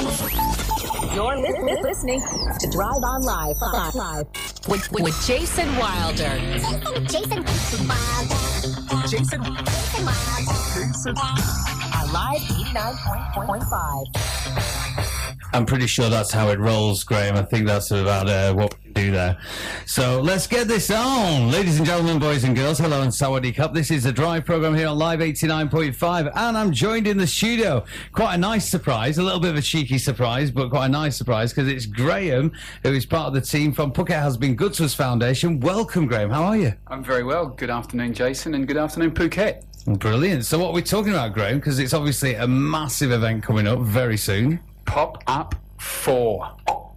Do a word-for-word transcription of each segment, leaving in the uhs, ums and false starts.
You're li- li- listening to Drive On Live, live, live. With, with, with Jason Wilder. Jason Wilder. Jason. Jason Wilder. Jason. On Live eighty-nine point five. I'm pretty sure that's how it rolls, Graham. I think that's about uh, what we do there. So let's get this on. Ladies and gentlemen, boys and girls, hello and Sawadee Cup. This is the Drive program here on Live eighty-nine point five, and I'm joined in the studio. Quite a nice surprise, a little bit of a cheeky surprise, but quite a nice surprise, because it's Graham, who is part of the team from Phuket Has Been Good to Us Foundation. Welcome, Graham. How are you? I'm very well. Good afternoon, Jason, and good afternoon, Phuket. Brilliant. So what are we talking about, Graham? Because it's obviously a massive event coming up very soon. Pop Up four.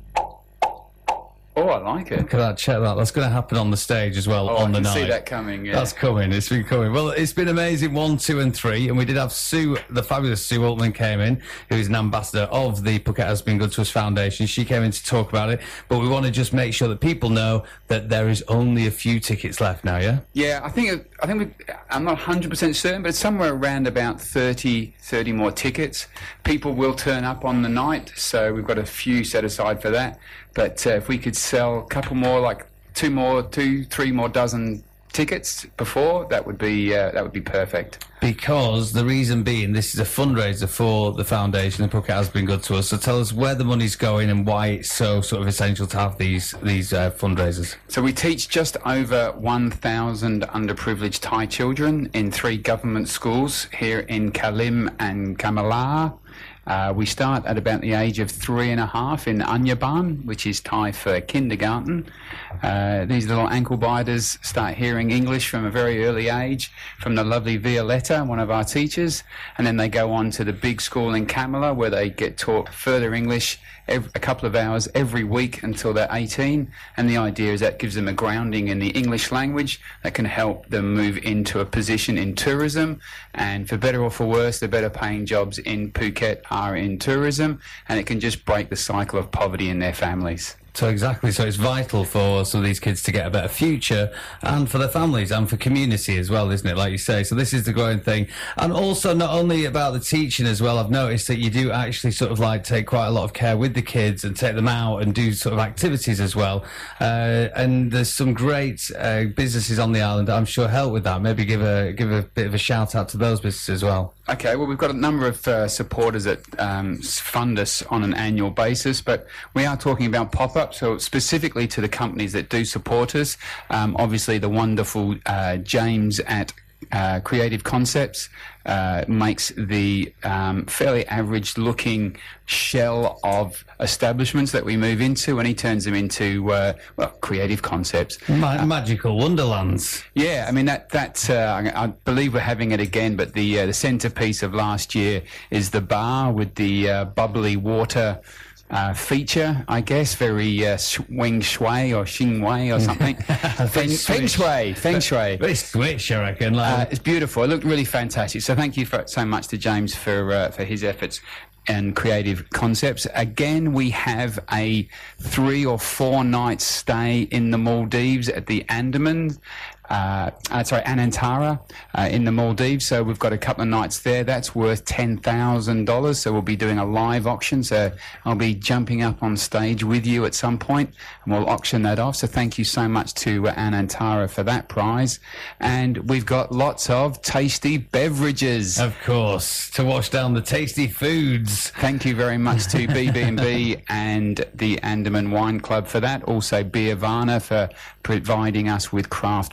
Oh, I like it. Look at that, check that. That's going to happen on the stage as well oh, on the I can night. see that coming, yeah. That's coming. It's been coming. Well, it's been amazing, one, two, and three. And we did have Sue, the fabulous Sue Altman came in, who is an ambassador of the Phuket Has Been Good to Us Foundation. She came in to talk about it. But we want to just make sure that people know that there is only a few tickets left now, yeah? Yeah, I think, it, I think we, I'm not one hundred percent certain, but it's somewhere around about thirty, thirty more tickets. People will turn up on the night, so we've got a few set aside for that. But uh, if we could sell a couple more, like two more, two, three more dozen tickets before, that would be uh, that would be perfect. Because the reason being, this is a fundraiser for the foundation. The Phuket Has Been Good to Us. So tell us where the money's going and why it's so sort of essential to have these these uh, fundraisers. So we teach just over one thousand underprivileged Thai children in three government schools here in Kalim and Kamala. Uh, we start at about the age of three and a half in Anyaban, which is Thai for kindergarten. Uh, these little ankle biters start hearing English from a very early age from the lovely Violetta, one of our teachers, and then they go on to the big school in Kamala where they get taught further English every, a couple of hours every week until they're eighteen. And the idea is that gives them a grounding in the English language that can help them move into a position in tourism. And for better or for worse, the better paying jobs in Phuket are in tourism, and it can just break the cycle of poverty in their families. So exactly, so it's vital for some of these kids to get a better future, and for their families and for community as well, isn't it, like you say? So this is the growing thing. And also not only about the teaching as well, I've noticed that you do actually sort of like take quite a lot of care with the kids and take them out and do sort of activities as well. Uh, and there's some great uh, businesses on the island that I'm sure help with that. Maybe give a give a bit of a shout out to those businesses as well. Okay, well, we've got a number of uh, supporters that um, fund us on an annual basis, but we are talking about pop-up, so specifically to the companies that do support us. Um, obviously, the wonderful uh, James at uh, Creative Concepts uh, makes the um, fairly average-looking shell of establishments that we move into, and he turns them into, uh, well, creative concepts. Ma- uh, magical wonderlands. Yeah, I mean, that, that uh, I believe we're having it again, but the, uh, the centrepiece of last year is the bar with the uh, bubbly water Uh, feature, I guess, very uh, weng shui or xing wei or something. feng, feng shui, feng shui. Very switch, I reckon. Like. Uh, it's beautiful. It looked really fantastic. So thank you for, so much to James for uh, for his efforts and creative concepts. Again, we have a three or four night stay in the Maldives at the Andaman. Uh, uh, sorry, Anantara uh, in the Maldives. So we've got a couple of nights there. That's worth ten thousand dollars. So we'll be doing a live auction. So I'll be jumping up on stage with you at some point and we'll auction that off. So thank you so much to uh, Anantara for that prize. And we've got lots of tasty beverages. Of course, to wash down the tasty foods. Thank you very much to B B and B and the Andaman Wine Club for that. Also Beervana for providing us with craft.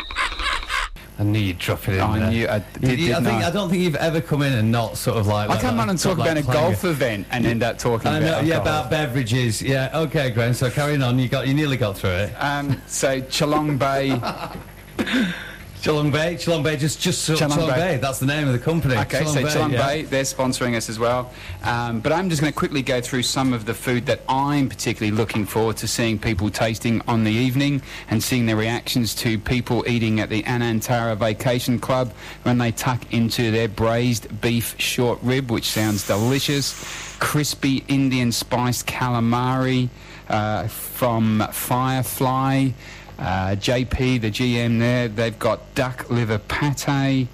I knew you'd drop it in I there. knew I did, You- I didn't think I? I don't think you've ever come in and not sort of like. I like come that, on and talk like about a playing golf event and end up talking I know, about yeah, alcohol. about beverages. Yeah, okay, Graham. So carrying on. You got, you nearly got through it. Um, so Chalong Bay. Chalong Bay, Chalong Bay, just just Chalong Chalong, Bay. Bay. That's the name of the company. Okay, Chalong so Bay, Chalong yeah. Bay, they're sponsoring us as well. Um, but I'm just going to quickly go through some of the food that I'm particularly looking forward to seeing people tasting on the evening and seeing their reactions to people eating at the Anantara Vacation Club when they tuck into their braised beef short rib, which sounds delicious, crispy Indian spiced calamari uh, from Firefly. Uh, J P, the G M there, they've got duck liver pate,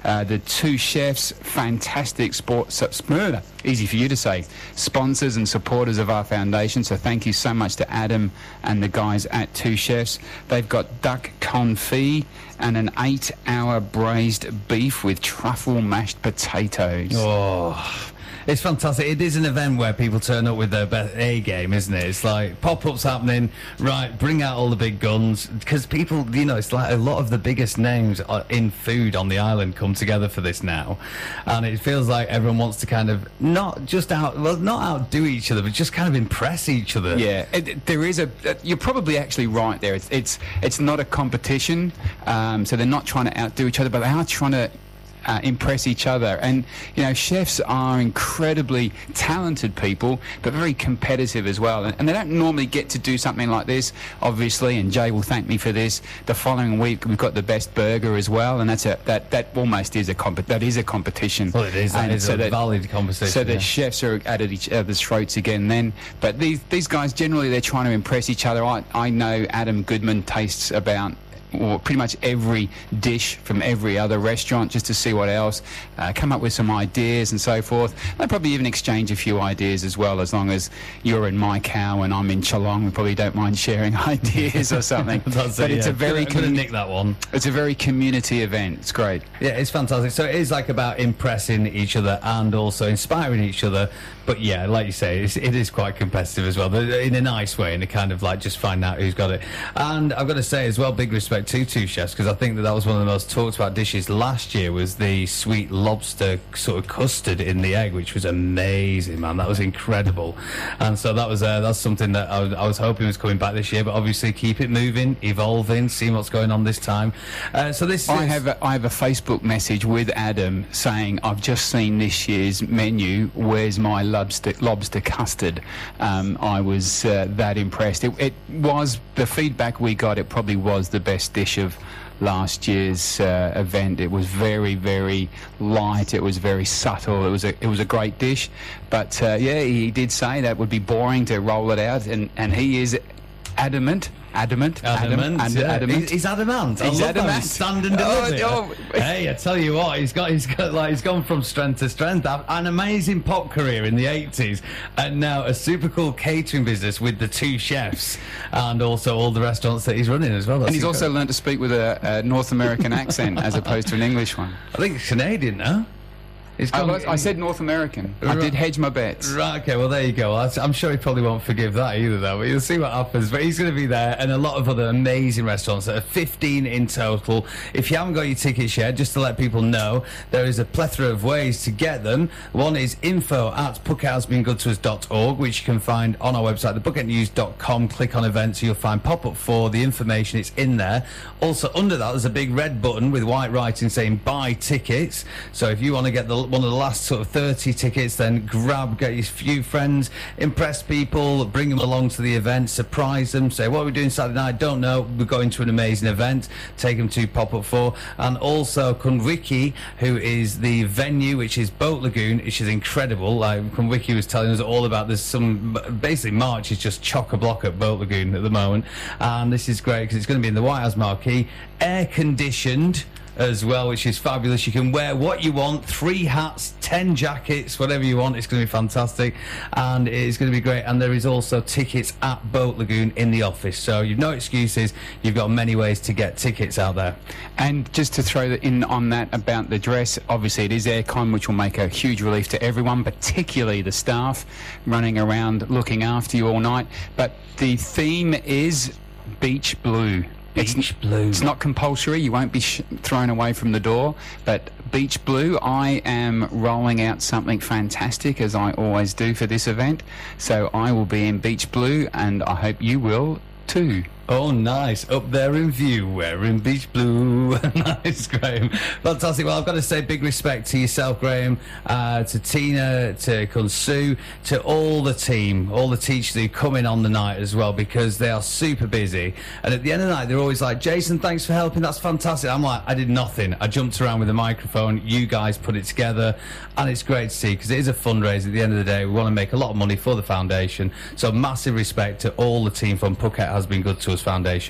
Uh, the two chefs, fantastic sports, uh, easy for you to say, sponsors and supporters of our foundation. So thank you so much to Adam and the guys at Two Chefs. They've got duck confit and an eight-hour braised beef with truffle mashed potatoes. Oh, it's fantastic. It is an event where people turn up with their best A game, isn't it? It's like pop-ups happening, right, bring out all the big guns, because people, you know, it's like a lot of the biggest names in food on the island come together for this now, and it feels like everyone wants to kind of not just out, well, not outdo each other, but just kind of impress each other. Yeah, it, there is a, you're probably actually right there. It's it's, it's not a competition, um, so they're not trying to outdo each other, but they are trying to Uh, impress each other. And you know, chefs are incredibly talented people, but very competitive as well, and, and they don't normally get to do something like this, obviously, and Jay will thank me for this. The following week we've got the best burger as well, and that's a that that almost is a comp that is a competition. Well, it is, that and is so a that, valid competition. so the yeah. chefs are at each other's throats again then, but these these guys generally, they're trying to impress each other. I, I know Adam Goodman tastes about or pretty much every dish from every other restaurant just to see what else, uh, come up with some ideas and so forth. They probably even exchange a few ideas as well, as long as you're in Maicao and I'm in Geelong. We probably don't mind sharing ideas or something. That's but it, it's yeah. a very I'm gonna commu- nick that one. It's a very community event. It's great. Yeah, it's fantastic. So it is like about impressing each other and also inspiring each other. But yeah, like you say, it's, it is quite competitive as well, but in a nice way, in a kind of like just find out who's got it. And I've got to say as well, big respect to Two Chefs, because I think that that was one of the most talked about dishes last year, was the sweet lobster sort of custard in the egg, which was amazing, man. That was incredible. And so that was uh, that's something that I was, I was hoping was coming back this year, but obviously keep it moving, evolving, seeing what's going on this time. Uh, so this I is, have a, I have a Facebook message with Adam saying, I've just seen this year's menu, where's my lobster, lobster custard? Um, I was uh, that impressed. It, it was, the feedback we got, it probably was the best dish of last year's uh, event. It was very, very light. It was very subtle. It was a, it was a great dish. But uh, yeah, he did say that would be boring to roll it out, and, and he is adamant. Adamant, Adamant, Adam, yeah. adamant. He's, he's adamant. I He's love that. adamant. He's stand and deliver. Oh, oh. Hey, I tell you what, he's got, he's got, like, he's gone from strength to strength. An amazing pop career in the eighties, and now a super cool catering business with the Two Chefs, and also all the restaurants that he's running as well. That's And he's incredible. also learned to speak with a, a North American accent as opposed to an English one. I think it's Canadian, no? He's I, gone- was, I said North American. I Right. did hedge my bets. Right, okay, well, there you go. I- I'm sure he probably won't forgive that either, though. But you'll see what happens. But he's going to be there, and a lot of other amazing restaurants. There are fifteen in total. If you haven't got your tickets yet, just to let people know, there is a plethora of ways to get them. One is info at puckett has been good to us dot org, which you can find on our website, the bucket news dot com. Click on events, you'll find pop-up for the information. It's in there. Also, under that, there's a big red button with white writing saying buy tickets. So if you want to get the, one of the last sort of thirty tickets, then grab, get your few friends, impress people, bring them along to the event, surprise them, say, what are we doing Saturday night? Don't know. We're going to an amazing event. Take them to Pop Up four. And also Kunwiki, who is the venue, which is Boat Lagoon, which is incredible. Like Kunwiki was telling us all about this. Some basically March is just chock-a-block at Boat Lagoon at the moment, and this is great because it's going to be in the White House marquee, air conditioned as well, which is fabulous. You can wear what you want, three hats, ten jackets, whatever you want. It's going to be fantastic, and it's going to be great. And there is also tickets at Boat Lagoon in the office, so you've no excuses. You've got many ways to get tickets out there. And just to throw in on that about the dress, obviously it is aircon, which will make a huge relief to everyone, particularly the staff running around looking after you all night. But the theme is beach blue. Beach it's, blue. It's not compulsory. You won't be sh- thrown away from the door. But beach blue, I am rolling out something fantastic, as I always do for this event. So I will be in beach blue, and I hope you will too. Oh, nice. Up there in view, wearing beach blue. Nice, Graham. Fantastic. Well, I've got to say big respect to yourself, Graham, uh, to Tina, to Kunsu, to all the team, all the teachers who come in on the night as well, because they are super busy. And at the end of the night, they're always like, Jason, thanks for helping. That's fantastic. I'm like, I did nothing. I jumped around with a microphone. You guys put it together. And it's great to see, because it is a fundraiser at the end of the day. We want to make a lot of money for the foundation. So massive respect to all the team from Phuket Has Been Good to Us Foundation.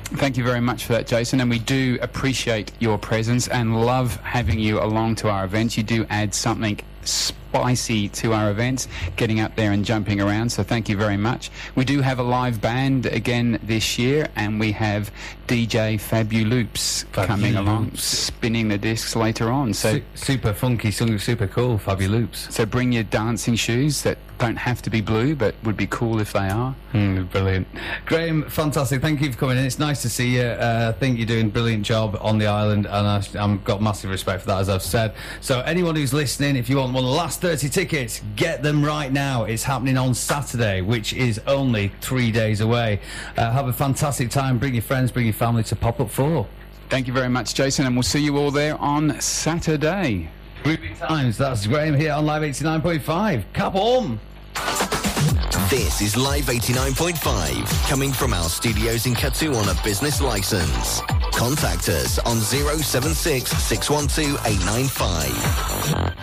Thank you very much for that, Jason, and we do appreciate your presence and love having you along to our events. You do add something spicy to our events, getting up there and jumping around, so thank you very much. We do have a live band again this year, and we have D J Fabuloops coming along, spinning the discs later on. So Su- super funky, super cool, Fabuloops. So bring your dancing shoes that don't have to be blue, but would be cool if they are. Mm, brilliant. Graham, fantastic. Thank you for coming in. It's nice to see you. Uh, I think you're doing a brilliant job on the island, and I, I've got massive respect for that, as I've said. So anyone who's listening, if you want one of the last thirty tickets, get them right now. It's happening on Saturday, which is only three days away. Uh, have a fantastic time. Bring your friends, bring your family to Pop Up four. Thank you very much, Jason, and we'll see you all there on Saturday. Groovy Times. That's Graham here on Live eighty-nine point five. Cap on! This is Live eighty-nine point five, coming from our studios in Katu on a business license. Contact us on zero seven six, six one two, eight nine five.